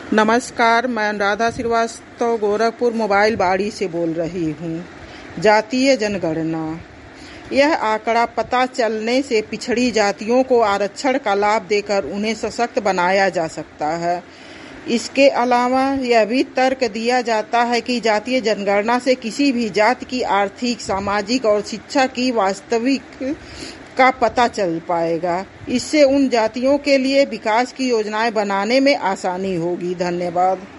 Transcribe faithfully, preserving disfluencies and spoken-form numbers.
नमस्कार, मैं राधा श्रीवास्तव गोरखपुर मोबाइल बाड़ी से बोल रही हूँ। जातीय जनगणना यह आंकड़ा पता चलने से पिछड़ी जातियों को आरक्षण का लाभ देकर उन्हें सशक्त बनाया जा सकता है। इसके अलावा यह भी तर्क दिया जाता है कि जातीय जनगणना से किसी भी जाति की आर्थिक, सामाजिक और शिक्षा की वास्तविक का पता चल पाएगा। इससे उन जातियों के लिए विकास की योजनाएं बनाने में आसानी होगी। धन्यवाद।